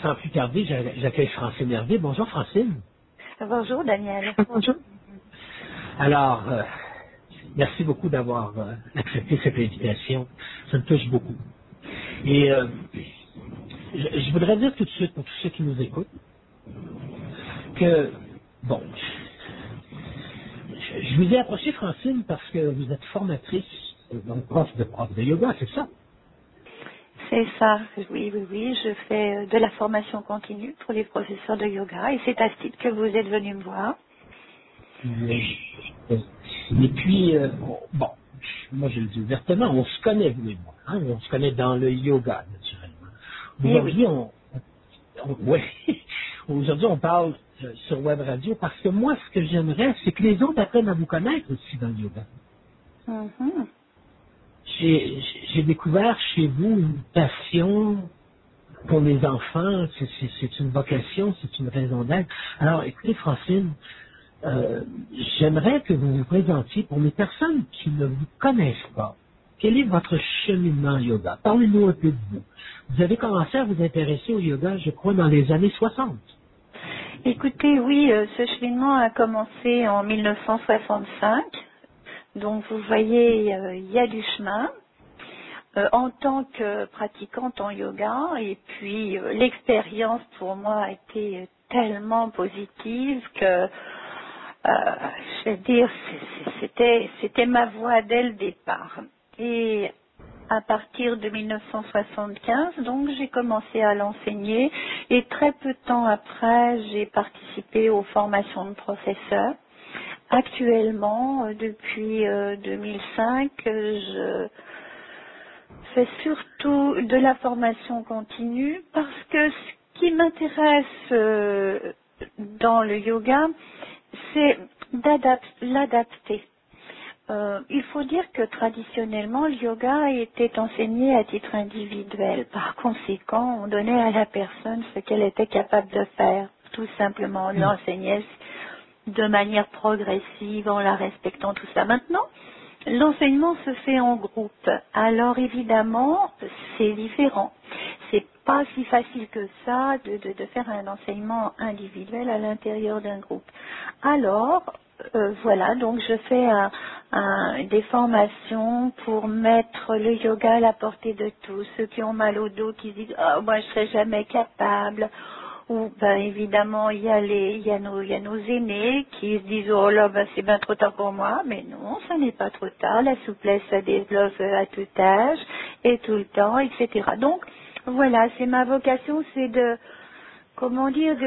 sans plus tarder, j'accueille Francine Hervé. Bonjour Francine. Bonjour Daniel. Bonjour. Alors, merci beaucoup d'avoir accepté cette invitation. Ça me touche beaucoup. Et je voudrais dire tout de suite pour tous ceux qui nous écoutent que, bon, je vous ai approché Francine parce que vous êtes formatrice, donc prof de yoga, c'est ça? C'est ça, oui, je fais de la formation continue pour les professeurs de yoga et c'est à ce titre que vous êtes venu me voir. Oui. Et puis, bon, moi je le dis ouvertement, on se connaît, vous et moi. Hein, on se connaît dans le yoga, naturellement. Aujourd'hui, ouais, aujourd'hui, on parle sur Web Radio parce que moi, ce que j'aimerais, c'est que les autres apprennent à vous connaître aussi dans le yoga. Mm-hmm. J'ai découvert chez vous une passion pour les enfants, c'est une vocation, c'est une raison d'être. Alors, écoutez, Francine, j'aimerais que vous vous présentiez pour les personnes qui ne vous connaissent pas. Quel est votre cheminement yoga? Parlez-nous un peu de vous. Vous avez commencé à vous intéresser au yoga, je crois, dans les années 60. Écoutez, oui, ce cheminement a commencé en 1965. Donc vous voyez, il y a du chemin. En tant que pratiquante en yoga, et puis l'expérience pour moi a été tellement positive que, je vais dire, c'était ma voie dès le départ. Et à partir de 1975, donc j'ai commencé à l'enseigner et très peu de temps après, j'ai participé aux formations de professeurs. Actuellement, depuis 2005, je fais surtout de la formation continue parce que ce qui m'intéresse dans le yoga, c'est l'adapter. Il faut dire que traditionnellement, le yoga était enseigné à titre individuel. Par conséquent, on donnait à la personne ce qu'elle était capable de faire. Tout simplement, on l'enseignait de manière progressive, en la respectant, tout ça. Maintenant, l'enseignement se fait en groupe. Alors évidemment, c'est différent. C'est pas si facile que ça de faire un enseignement individuel à l'intérieur d'un groupe. Alors, voilà, donc je fais des formations pour mettre le yoga à la portée de tous. Ceux qui ont mal au dos, qui disent « Oh, moi je serai jamais capable », ou ben évidemment il y a nos aînés qui se disent oh là ben c'est bien trop tard pour moi, mais non, ça n'est pas trop tard, la souplesse ça développe à tout âge et tout le temps, etc. Donc voilà, c'est ma vocation, c'est de comment dire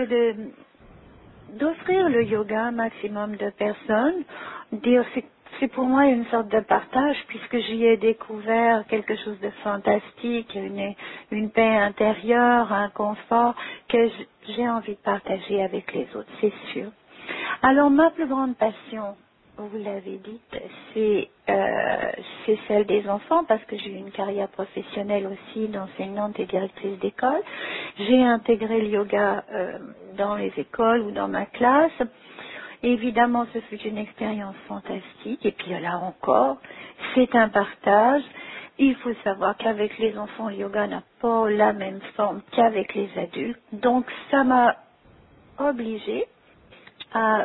d'offrir le yoga à un maximum de personnes, dire c'est pour moi une sorte de partage puisque j'y ai découvert quelque chose de fantastique, une paix intérieure, un confort que j'ai envie de partager avec les autres, c'est sûr. Alors ma plus grande passion, vous l'avez dit, c'est celle des enfants parce que j'ai eu une carrière professionnelle aussi d'enseignante et directrice d'école. J'ai intégré le yoga dans les écoles ou dans ma classe. Évidemment, ce fut une expérience fantastique. Et puis là encore, c'est un partage. Il faut savoir qu'avec les enfants, le yoga n'a pas la même forme qu'avec les adultes. Donc ça m'a obligée à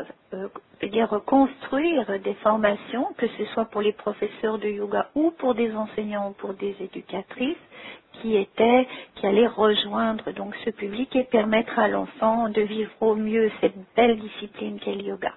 construire des formations, que ce soit pour les professeurs de yoga ou pour des enseignants ou pour des éducatrices, qui allaient rejoindre donc ce public et permettre à l'enfant de vivre au mieux cette belle discipline qu'est le yoga.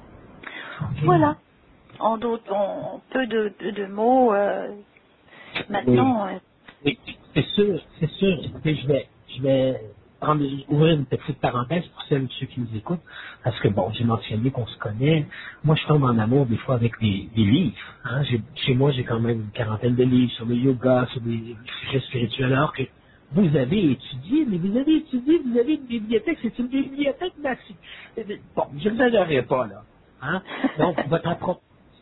Voilà. En peu de mots, maintenant. Oui, c'est sûr. Écoutez, je vais ouvrir une petite parenthèse pour celles et ceux qui nous écoutent, parce que bon, j'ai mentionné qu'on se connaît. Moi, je tombe en amour des fois avec des livres. Hein. Chez moi, j'ai quand même une quarantaine de livres sur le yoga, sur des sujets spirituels, alors que vous avez étudié, vous avez une bibliothèque, c'est une bibliothèque maxi. Bon, je n'exagérerai pas, là. Hein. Donc, votre approche.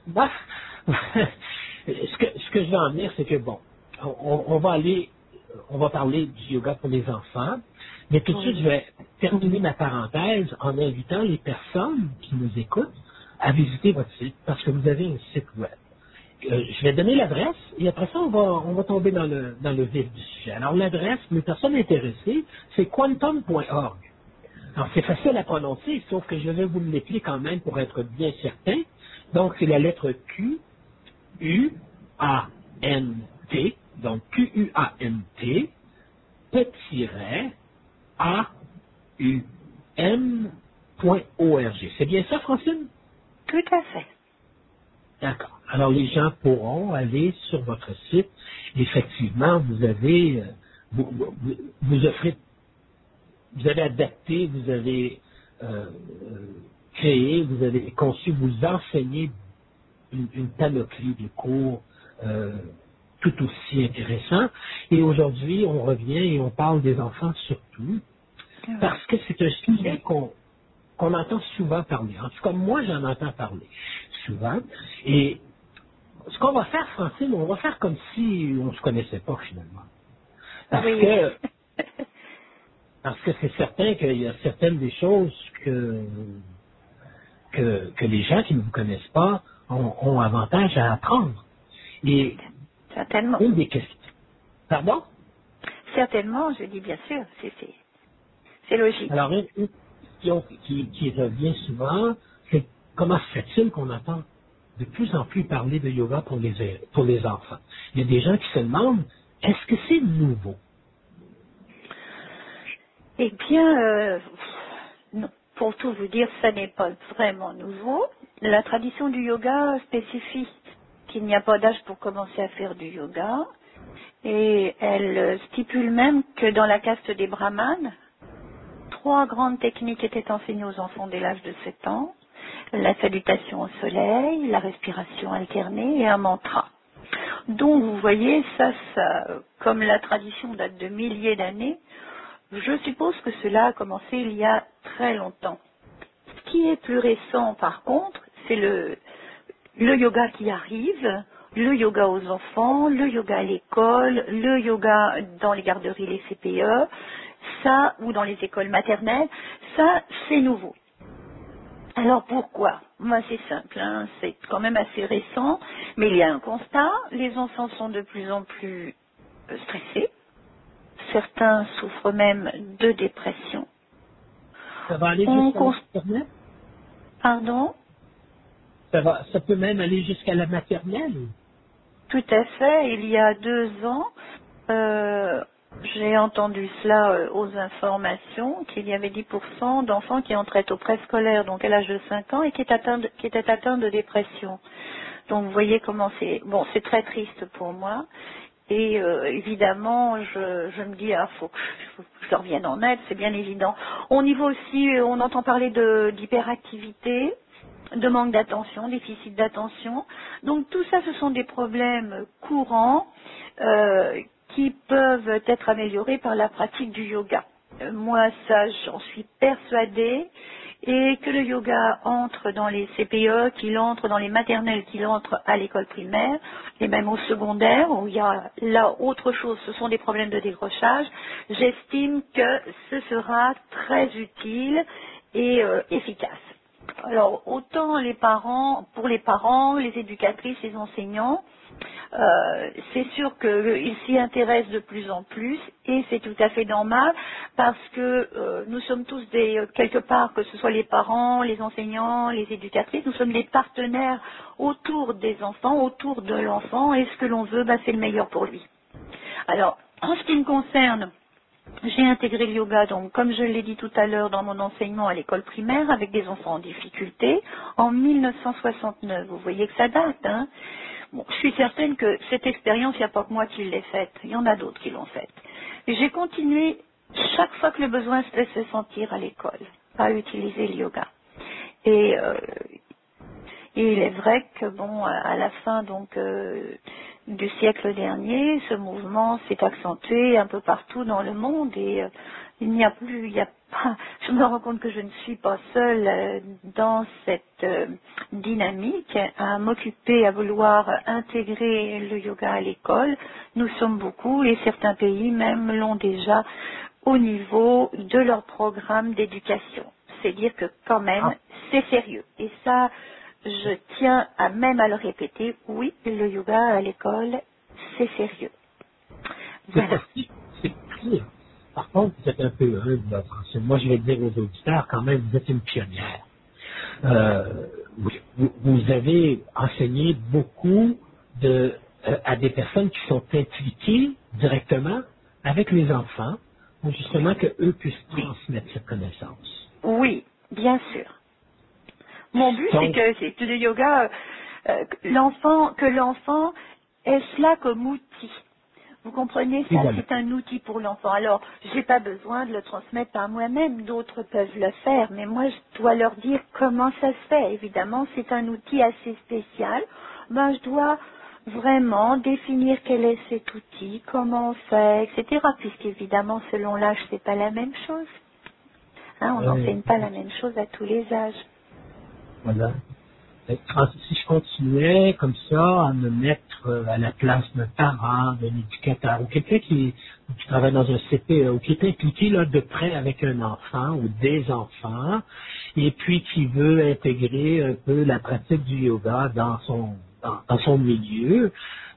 Ce que je veux en dire, c'est que bon, on va parler du yoga pour les enfants, mais tout de suite, je vais terminer ma parenthèse en invitant les personnes qui nous écoutent à visiter votre site, parce que vous avez un site web. je vais donner l'adresse et après ça, on va tomber dans le vif du sujet. Alors, l'adresse, les personnes intéressées, c'est quantum.org. Alors, c'est facile à prononcer, sauf que je vais vous l'épeler quand même pour être bien certain. Donc, c'est la lettre Q, U, A, N, T. Donc, Q, U, A, N, T, petit A, U, M.org. C'est bien ça, Francine? Tout à fait. D'accord. Alors, les gens pourront aller sur votre site. Effectivement, vous avez, vous offrez, vous avez adapté, vous avez créé, vous avez conçu, vous enseignez une panoplie de cours tout aussi intéressants. Et aujourd'hui, on revient et on parle des enfants surtout, parce que c'est un sujet qu'on entend souvent parler. En tout cas, moi, j'en entends parler souvent. Et ce qu'on va faire, Francine, on va faire comme si on ne se connaissait pas finalement. Parce Oui. que c'est certain qu'il y a certaines des choses que les gens qui ne vous connaissent pas ont avantage à apprendre. Et Certainement. une des questions. Pardon? Certainement, je dis bien sûr, c'est logique. Alors, une question qui revient souvent, c'est comment se fait-il qu'on entend de plus en plus parler de yoga pour les enfants? Il y a des gens qui se demandent, est-ce que c'est nouveau? Eh bien, non. Pour tout vous dire, ça n'est pas vraiment nouveau. La tradition du yoga spécifie qu'il n'y a pas d'âge pour commencer à faire du yoga. Et elle stipule même que dans la caste des brahmanes, 3 grandes techniques étaient enseignées aux enfants dès l'âge de 7 ans. La salutation au soleil, la respiration alternée et un mantra. Donc vous voyez, ça, comme la tradition date de milliers d'années, je suppose que cela a commencé il y a très longtemps. Ce qui est plus récent, par contre, c'est le yoga qui arrive, le yoga aux enfants, le yoga à l'école, le yoga dans les garderies, les CPE, ça, ou dans les écoles maternelles, ça, c'est nouveau. Alors pourquoi? Moi, c'est simple, hein, c'est quand même assez récent, mais il y a un constat, les enfants sont de plus en plus stressés. Certains souffrent même de dépression. Ça va aller jusqu'à la maternelle? Pardon? Ça peut même aller jusqu'à la maternelle? Tout à fait. Il y a 2 ans, j'ai entendu cela aux informations, qu'il y avait 10% d'enfants qui entraient au préscolaire, donc à l'âge de 5 ans, et qui étaient atteints de dépression. Donc vous voyez comment c'est. Bon, c'est très triste pour moi. Et évidemment, je me dis, faut que je leur vienne en aide, c'est bien évident. Au niveau aussi, on entend parler d'hyperactivité, de manque d'attention, déficit d'attention. Donc tout ça, ce sont des problèmes courants qui peuvent être améliorés par la pratique du yoga. Moi, ça, j'en suis persuadée. Et que le yoga entre dans les CPE, qu'il entre dans les maternelles, qu'il entre à l'école primaire, et même au secondaire, où il y a là autre chose, ce sont des problèmes de décrochage, j'estime que ce sera très utile et efficace. Alors, autant pour les parents, les éducatrices, les enseignants, c'est sûr qu'ils s'y intéressent de plus en plus et c'est tout à fait normal parce que nous sommes tous quelque part, que ce soit les parents, les enseignants, les éducatrices, nous sommes des partenaires autour des enfants, autour de l'enfant et ce que l'on veut, c'est le meilleur pour lui. Alors, en ce qui me concerne, j'ai intégré le yoga, donc comme je l'ai dit tout à l'heure, dans mon enseignement à l'école primaire avec des enfants en difficulté en 1969. Vous voyez que ça date, hein? Bon, je suis certaine que cette expérience, il n'y a pas que moi qui l'ai faite, il y en a d'autres qui l'ont faite. Et j'ai continué chaque fois que le besoin se laissait sentir à l'école à utiliser le yoga. Et il est vrai que à la fin du siècle dernier, ce mouvement s'est accentué un peu partout dans le monde et il n'y a pas, je me rends compte que je ne suis pas seule dans cette dynamique à m'occuper, à vouloir intégrer le yoga à l'école. Nous sommes beaucoup et certains pays même l'ont déjà au niveau de leur programme d'éducation. C'est dire que quand même, c'est sérieux. Et ça, je tiens même à le répéter, oui, le yoga à l'école, c'est sérieux. Voilà. C'est pire. Par contre, vous êtes un peu humble, là, Francine. Moi, je vais dire aux auditeurs, quand même, vous êtes une pionnière. Vous avez enseigné beaucoup à des personnes qui sont impliquées directement avec les enfants, pour justement qu'eux puissent transmettre cette connaissance. Oui, bien sûr. Mon but, Donc, c'est que le yoga, que l'enfant ait cela comme outil. Vous comprenez, et ça voilà. c'est un outil pour l'enfant. Alors, j'ai pas besoin de le transmettre par moi-même, d'autres peuvent le faire, mais moi je dois leur dire comment ça se fait. Évidemment, c'est un outil assez spécial. Ben, je dois vraiment définir quel est cet outil, comment on fait, etc. Puisqu'évidemment, selon l'âge, c'est pas la même chose. Hein, on n'enseigne pas la même chose à tous les âges. Voilà. Si je continuais comme ça à me mettre à la place d'un parent, d'un éducateur, ou quelqu'un qui travaille dans un CPE, ou qui est impliqué là, de près avec un enfant ou des enfants, et puis qui veut intégrer un peu la pratique du yoga dans son milieu,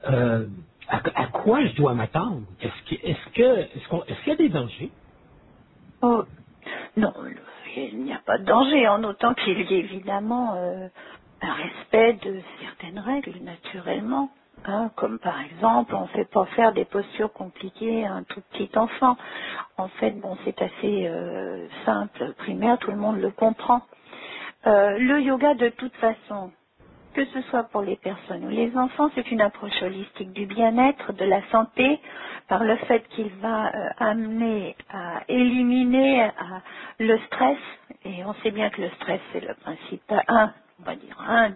à quoi je dois m'attendre? Est-ce qu'il y a des dangers? Oh, non, il n'y a pas de danger, en autant qu'il y ait évidemment un respect de certaines règles, naturellement. Hein, comme par exemple, on ne fait pas faire des postures compliquées à un tout petit enfant. En fait, bon, c'est assez simple, primaire, tout le monde le comprend. Le yoga, de toute façon, que ce soit pour les personnes ou les enfants, c'est une approche holistique du bien-être, de la santé, par le fait qu'il va amener à éliminer le stress. Et on sait bien que le stress, c'est le principal, un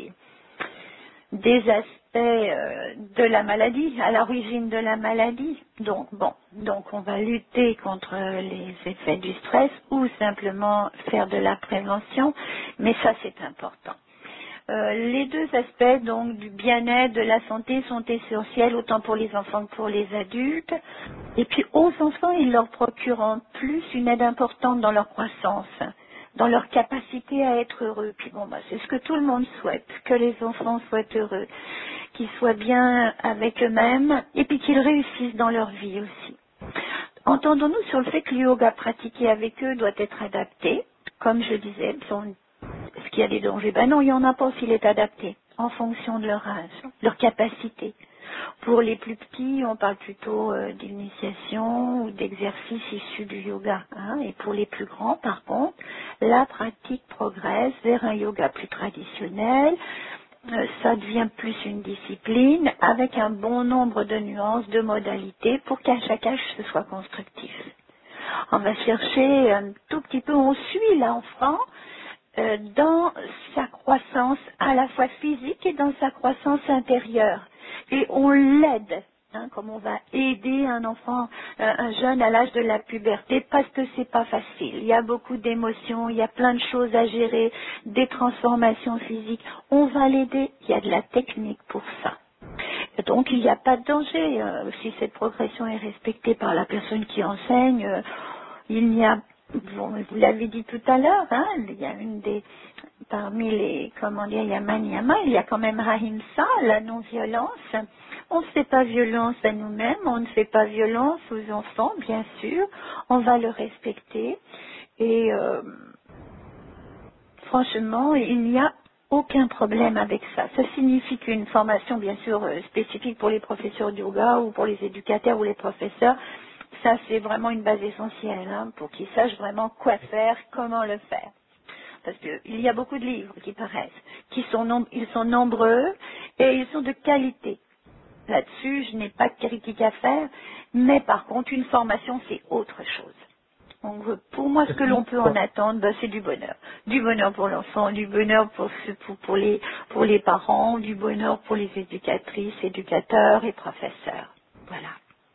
des aspects de la maladie, à l'origine de la maladie. Donc on va lutter contre les effets du stress ou simplement faire de la prévention, mais ça c'est important. Les deux aspects donc du bien-être, de la santé sont essentiels autant pour les enfants que pour les adultes. Et puis aux enfants, ils leur procurent en plus une aide importante dans leur croissance, dans leur capacité à être heureux. Puis bon, c'est ce que tout le monde souhaite, que les enfants soient heureux, qu'ils soient bien avec eux-mêmes et puis qu'ils réussissent dans leur vie aussi. Entendons-nous sur le fait que le yoga pratiqué avec eux doit être adapté. Comme je disais, est-ce qu'il y a des dangers? Ben non, il n'y en a pas s'il est adapté, en fonction de leur âge, leur capacité. Pour les plus petits, on parle plutôt d'initiation ou d'exercices issus du yoga. Hein, et pour les plus grands, par contre, la pratique progresse vers un yoga plus traditionnel. Ça devient plus une discipline avec un bon nombre de nuances, de modalités pour qu'à chaque âge ce soit constructif. On va chercher un tout petit peu, on suit l'enfant dans sa croissance à la fois physique et dans sa croissance intérieure. Et on l'aide, comme on va aider un enfant, un jeune à l'âge de la puberté, parce que c'est pas facile. Il y a beaucoup d'émotions, il y a plein de choses à gérer, des transformations physiques. On va l'aider, il y a de la technique pour ça. Donc il n'y a pas de danger. Si cette progression est respectée par la personne qui enseigne, il n'y a, bon, vous l'avez dit tout à l'heure, il y a parmi les, yama niyama, il y a quand même ahimsa, la non-violence. On ne fait pas violence à nous-mêmes, on ne fait pas violence aux enfants, bien sûr. On va le respecter. Et franchement, il n'y a aucun problème avec ça. Ça signifie qu'une formation, bien sûr, spécifique pour les professeurs de yoga ou pour les éducateurs ou les professeurs, ça c'est vraiment une base essentielle pour qu'ils sachent vraiment quoi faire, comment le faire. Parce qu'il y a beaucoup de livres qui paraissent, ils sont nombreux et ils sont de qualité. Là-dessus, je n'ai pas de critique à faire, mais par contre, une formation, c'est autre chose. Donc, pour moi, ce que l'on peut en attendre, c'est du bonheur. Du bonheur pour l'enfant, du bonheur pour les parents, du bonheur pour les éducatrices, éducateurs et professeurs. Voilà.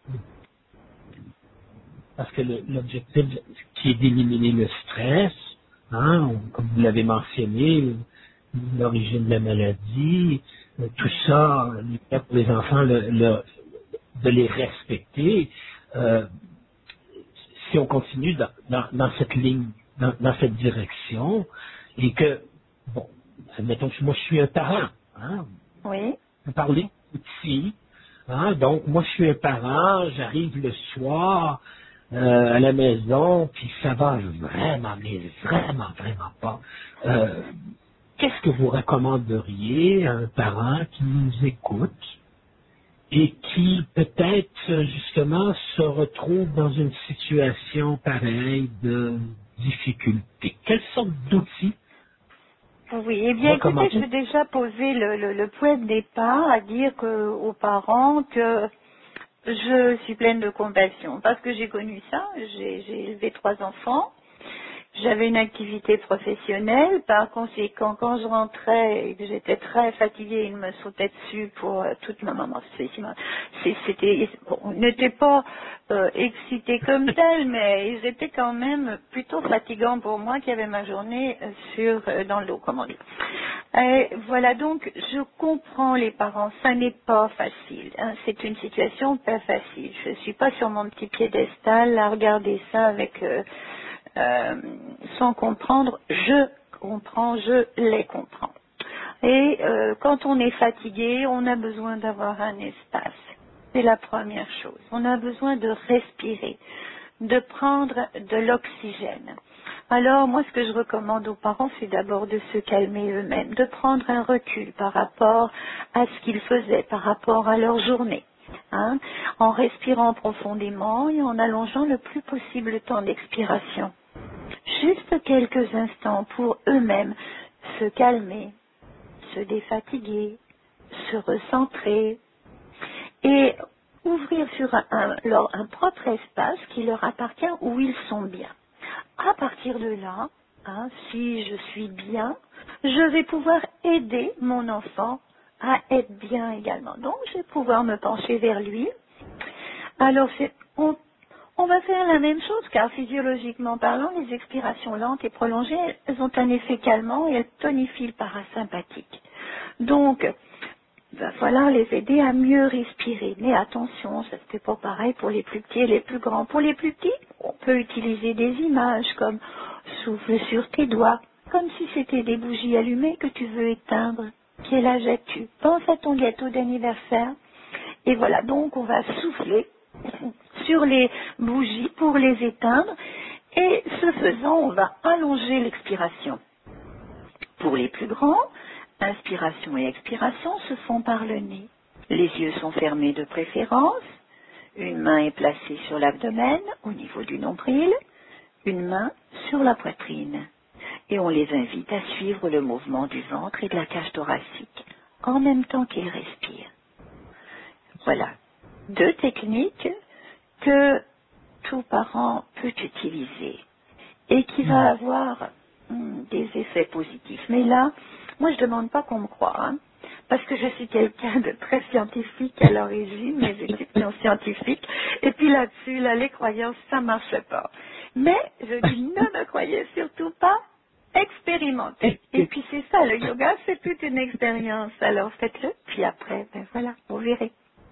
Parce que l'objectif qui est d'éliminer le stress, comme vous l'avez mentionné, l'origine de la maladie, tout ça, pour les enfants, de les respecter. Si on continue dans cette ligne, dans cette direction, et que, bon, admettons que moi je suis un parent, hein, Oui. vous parlez de petits, hein, donc moi je suis un parent, j'arrive le soir à la maison, puis ça va vraiment, mais vraiment, vraiment pas. Qu'est-ce que vous recommanderiez à un parent qui nous écoute et qui peut-être justement se retrouve dans une situation pareille de difficulté? Quelle sorte d'outils Oui, eh bien écoutez, je recommandez? vais déjà poser le point de départ à dire aux parents que je suis pleine de compassion parce que j'ai connu ça, j'ai élevé 3 enfants. J'avais une activité professionnelle, par conséquent, quand je rentrais et que j'étais très fatiguée, il me sautait dessus pour toute ma maman. C'était, bon, ils n'étaient pas excités comme tel, mais ils étaient quand même plutôt fatigants pour moi qui avait ma journée dans le dos, comme on dit. Et voilà, donc je comprends les parents, ça n'est pas facile, hein, c'est une situation pas facile. Je ne suis pas sur mon petit piédestal à regarder ça avec sans comprendre, je comprends, je les comprends. Et quand on est fatigué, on a besoin d'avoir un espace. C'est la première chose. On a besoin de respirer, de prendre de l'oxygène. Alors moi, ce que je recommande aux parents, c'est d'abord de se calmer eux-mêmes, de prendre un recul par rapport à ce qu'ils faisaient, par rapport à leur journée. Hein, en respirant profondément et en allongeant le plus possible le temps d'expiration. Juste quelques instants pour eux-mêmes se calmer, se défatiguer, se recentrer et ouvrir sur un propre espace qui leur appartient où ils sont bien. À partir de là, hein, si je suis bien, je vais pouvoir aider mon enfant à être bien également. Donc, je vais pouvoir me pencher vers lui. Alors, on va faire la même chose car physiologiquement parlant, les expirations lentes et prolongées, elles ont un effet calmant et elles tonifient le parasympathique. Donc, il va falloir les aider à mieux respirer. Mais attention, ça ne fait pas pareil pour les plus petits et les plus grands. Pour les plus petits, on peut utiliser des images comme souffle sur tes doigts, comme si c'était des bougies allumées que tu veux éteindre. Quel âge as-tu? Pense à ton gâteau d'anniversaire. Et voilà, donc on va souffler sur les bougies pour les éteindre. Et ce faisant, on va allonger l'expiration. Pour les plus grands, inspiration et expiration se font par le nez. Les yeux sont fermés de préférence. Une main est placée sur l'abdomen, au niveau du nombril, une main sur la poitrine. Et on les invite à suivre le mouvement du ventre et de la cage thoracique en même temps qu'ils respirent. Voilà, 2 techniques que tout parent peut utiliser et qui va avoir des effets positifs. Mais là, moi je ne demande pas qu'on me croie, hein, parce que je suis quelqu'un de très scientifique à l'origine, mes études sont scientifiques, et puis là-dessus, là, les croyances, ça ne marche pas. Mais je dis ne croyez surtout pas, expérimentez. Et puis c'est ça, le yoga, c'est toute une expérience. Alors faites-le, puis après, ben voilà, vous verrez.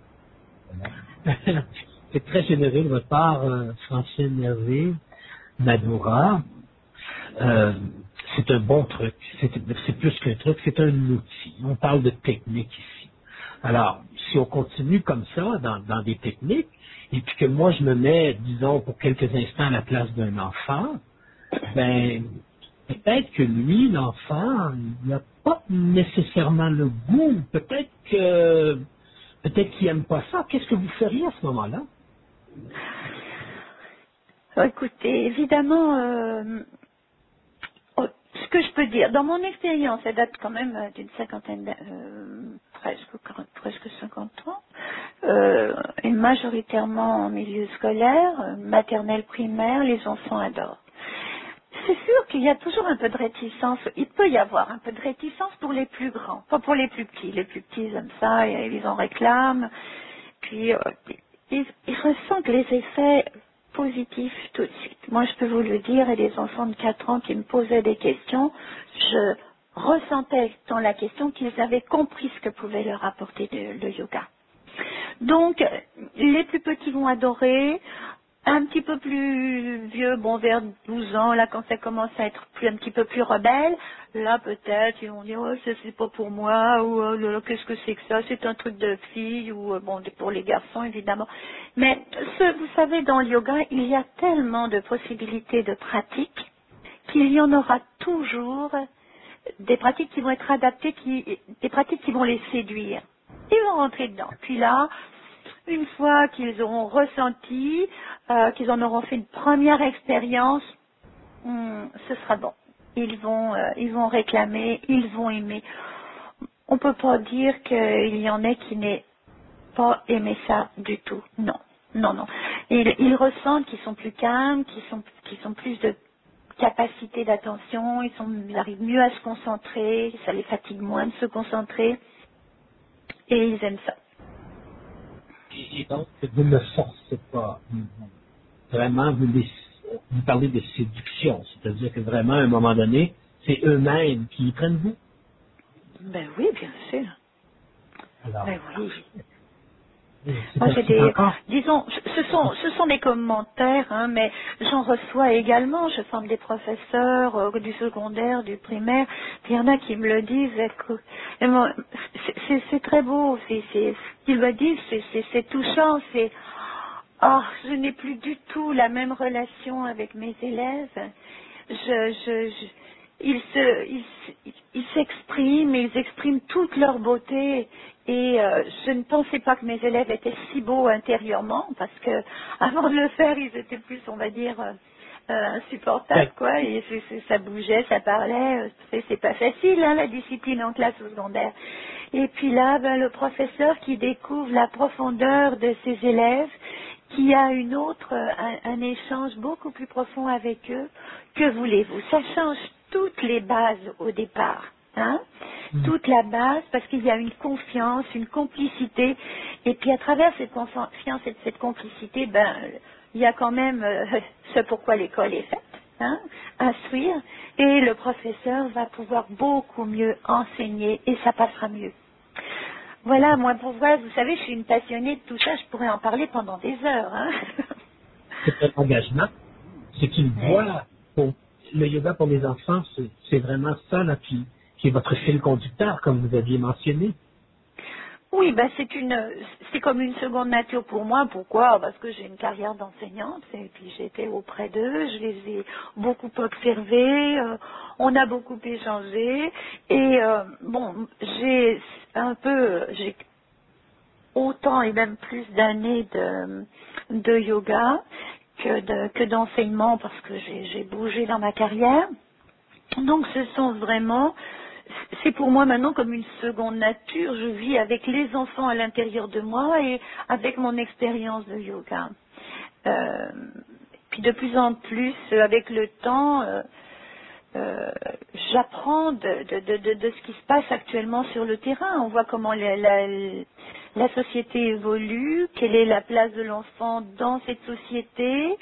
C'est très généreux de votre part, Francine Hervé, Madura. C'est un bon truc. C'est plus qu'un truc, c'est un outil. On parle de technique ici. Alors, si on continue comme ça, dans des techniques, et puis que moi je me mets, disons, pour quelques instants à la place d'un enfant, ben, peut-être que lui, l'enfant, il n'a pas nécessairement le goût. Peut-être qu'il n'aime pas ça. Qu'est-ce que vous feriez à ce moment-là? Écoutez, évidemment, ce que je peux dire, dans mon expérience, ça date quand même d'une cinquantaine, presque 50 ans, et majoritairement en milieu scolaire, maternelle, primaire, les enfants adorent. C'est sûr qu'il y a toujours un peu de réticence, il peut y avoir un peu de réticence pour les plus grands, pas pour les plus petits. Les plus petits ils aiment ça, ils en réclament, puis ils ressentent les effets positif tout de suite. Moi, je peux vous le dire, et des enfants de 4 ans qui me posaient des questions, je ressentais dans la question qu'ils avaient compris ce que pouvait leur apporter le yoga. Donc, les plus petits vont adorer. un petit peu plus vieux, bon vers 12 ans, là quand ça commence à être un petit peu plus rebelle, là peut-être ils vont dire oh, ça c'est pas pour moi ou oh, là, là, qu'est-ce que c'est que ça, c'est un truc de fille ou bon pour les garçons évidemment. Mais vous savez dans le yoga il y a tellement de possibilités de pratiques qu'il y en aura toujours des pratiques qui vont être adaptées, des pratiques qui vont les séduire. Ils vont rentrer dedans. Puis là, une fois qu'ils auront ressenti, qu'ils en auront fait une première expérience, ce sera bon. Ils vont réclamer, ils vont aimer. On ne peut pas dire qu'il y en ait qui n'aient pas aimé ça du tout. Non, non, non. Ils ressentent qu'ils sont plus calmes, qu'ils sont plus de capacité d'attention, ils arrivent mieux à se concentrer, ça les fatigue moins de se concentrer, et ils aiment ça. Et donc, vous ne forcez pas. Vraiment, vous parlez de séduction. C'est-à-dire que vraiment, à un moment donné, c'est eux-mêmes qui y prennent vous. Ben oui, bien sûr. Alors, Ben oui. Moi, j'ai c'est encore. disons, ce sont des commentaires, hein, mais j'en reçois également. Je forme des professeurs du secondaire, du primaire. Puis il y en a qui me le disent. Et moi, c'est très beau. Ce qu'ils me disent, c'est touchant. Oh, je n'ai plus du tout la même relation avec mes élèves. Ils s'expriment, ils expriment toute leur beauté. Et je ne pensais pas que mes élèves étaient si beaux intérieurement, parce que avant de le faire, ils étaient plus, on va dire, insupportables, quoi. Et ça bougeait, ça parlait. C'est pas facile, hein, la discipline en classe au secondaire. Et puis là, ben, le professeur qui découvre la profondeur de ses élèves, qui a un échange beaucoup plus profond avec eux, que voulez-vous? Ça change toutes les bases au départ. Hein, toute la base, parce qu'il y a une confiance, une complicité, et puis à travers cette confiance et cette complicité, ben, il y a quand même ce pourquoi l'école est faite, hein, instruire, et le professeur va pouvoir beaucoup mieux enseigner, et ça passera mieux. Voilà, moi pour vous savez, je suis une passionnée de tout ça, je pourrais en parler pendant des heures. Hein. C'est un engagement. C'est une voie. Le yoga pour les enfants, c'est vraiment ça là, qui est votre fil conducteur, comme vous aviez mentionné. Oui, ben c'est comme une seconde nature pour moi. Pourquoi? Parce que j'ai une carrière d'enseignante et puis j'étais auprès d'eux, je les ai beaucoup observés, on a beaucoup échangé et bon, j'ai autant et même plus d'années de yoga que d'enseignement parce que j'ai bougé dans ma carrière. Donc c'est pour moi maintenant comme une seconde nature. Je vis avec les enfants à l'intérieur de moi et avec mon expérience de yoga. Puis de plus en plus, avec le temps, j'apprends de ce qui se passe actuellement sur le terrain. On voit comment la société évolue, quelle est la place de l'enfant dans cette société.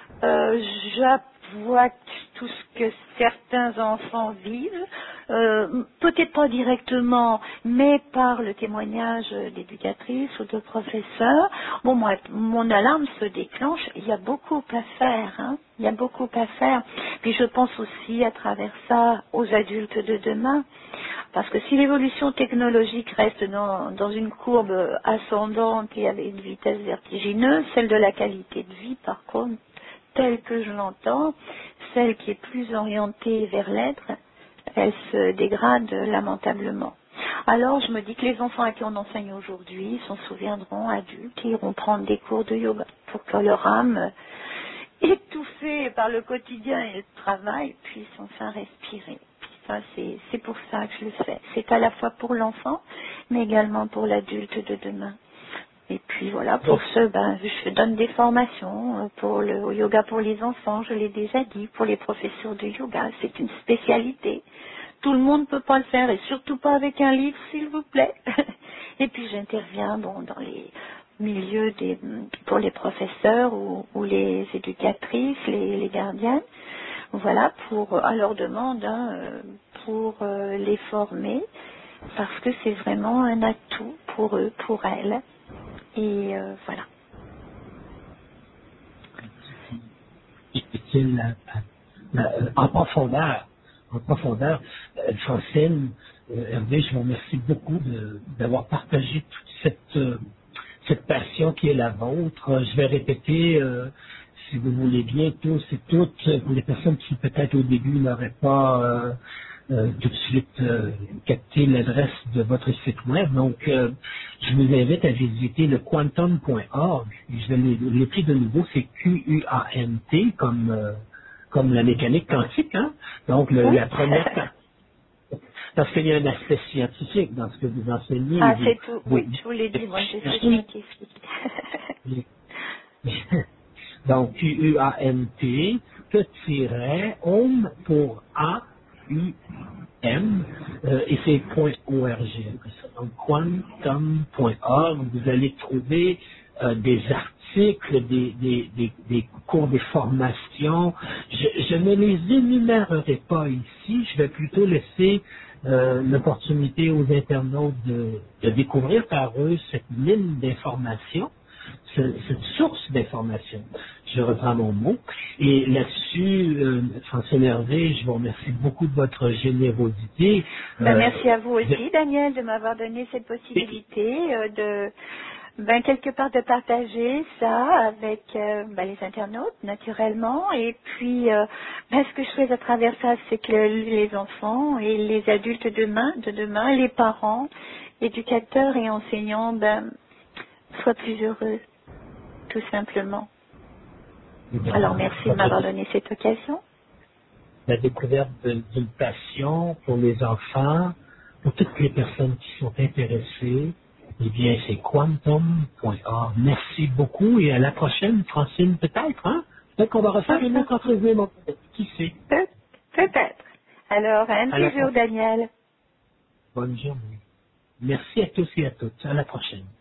Je vois tout ce que certains enfants vivent, peut-être pas directement, mais par le témoignage d'éducatrices ou de professeurs. Bon, moi, mon alarme se déclenche. Il y a beaucoup à faire, hein. Il y a beaucoup à faire. Puis je pense aussi à travers ça aux adultes de demain. Parce que si l'évolution technologique reste dans une courbe ascendante et avec une vitesse vertigineuse, celle de la qualité de vie, par contre, telle que je l'entends, celle qui est plus orientée vers l'être, elle se dégrade lamentablement. Alors je me dis que les enfants à qui on enseigne aujourd'hui s'en souviendront adultes et iront prendre des cours de yoga pour que leur âme, étouffée par le quotidien et le travail, puisse enfin respirer. Ça, c'est pour ça que je le fais. C'est à la fois pour l'enfant, mais également pour l'adulte de demain. Et puis voilà, pour ce, je donne des formations pour le yoga pour les enfants, je l'ai déjà dit, pour les professeurs de yoga, c'est une spécialité. Tout le monde ne peut pas le faire et surtout pas avec un livre, s'il vous plaît. Et puis j'interviens dans les milieux pour les professeurs ou les éducatrices, les gardiennes. Voilà, à leur demande, pour les former, parce que c'est vraiment un atout pour eux, pour elles. Et voilà. utile en profondeur. En profondeur. Francine, Hervé, je vous remercie beaucoup d'avoir partagé toute cette passion qui est la vôtre. Je vais répéter, si vous voulez bien, tous et toutes, pour les personnes qui peut-être au début n'auraient pas tout de suite capté l'adresse de votre site web. Donc, je vous invite à visiter le quantum.org. Je vais l'écrire de nouveau, c'est QUANT comme la mécanique quantique, hein? Donc, Oui. la première parce qu'il y a un aspect scientifique dans ce que vous enseignez. Ah, c'est tout. Oui, je vous l'ai dit, moi, je suis scientifique. Donc, QUANT, que-home pour A-U-M, et c'est .org après ça. Donc, quantum.org, vous allez trouver des articles, des cours, des formations. Je ne les énumérerai pas ici, je vais plutôt laisser l'opportunité aux internautes de découvrir par eux cette mine d'informations, cette source d'informations. Je reprends mon mot. Et là-dessus, Francine Hervé, je vous remercie beaucoup de votre générosité. Merci à vous aussi, Daniel, de m'avoir donné cette possibilité quelque part de partager ça avec les internautes, naturellement. Et puis, ce que je fais à travers ça, c'est que les enfants et les adultes de demain, les parents, éducateurs et enseignants, soient plus heureux, tout simplement. Alors, merci de m'avoir donné cette occasion. La découverte d'une passion pour les enfants, pour toutes les personnes qui sont intéressées, eh bien, c'est quantum.org. Merci beaucoup et à la prochaine, Francine, peut-être, hein? Peut-être qu'on va refaire une autre entrevue, qui sait? Peut-être. Alors, un petit jour, Daniel. Bonne journée. Merci à tous et à toutes. À la prochaine.